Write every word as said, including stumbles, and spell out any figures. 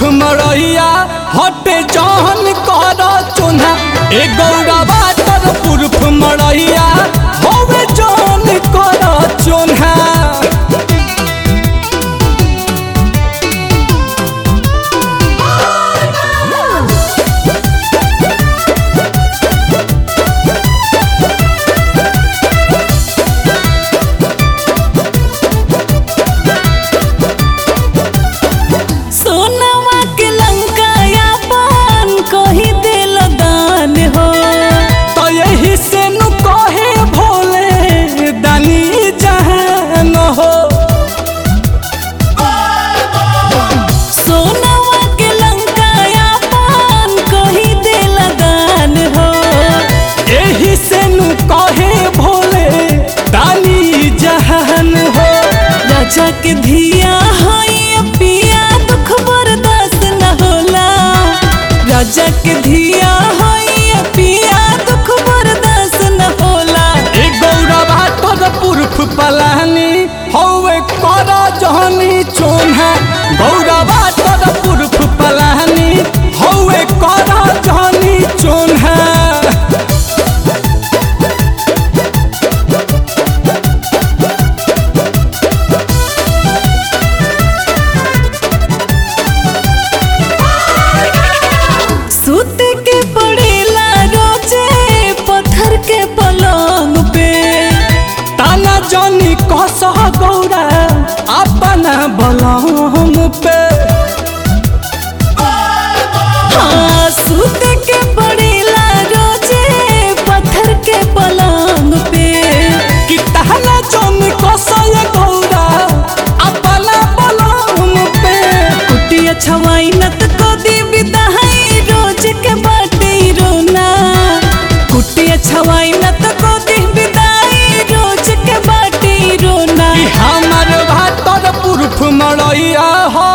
मरैया हटे जहन कर चोन्हा ए गौरवा तर पुरख मरैया होवे जहन कर चोन्हा। राजा के धिया है पिया दुख बर्दाश्त न होला। राजा के धिया है पिया दुख बर्दाश्त न होला। ए गौरवा तोर पुरख पलानी हौवे कर जहनी चोन्हा। गौरवा तोर पुरख पलानी हौवे कर जहनी चोन्हा। जनी कस गौरा अपना बलम पे हाँ, सूत के पड़ेला रोजे पत्थर के पलंग पे। कि तहला जनी कस गौरा अपना बलम पे। कुटिया छवाई नत को दी विदाई रोज के बाटे रोना। कुटिया छवाई नत को दी विदाई रोज के बाटे रोना। हमर भातर पुरख मरैया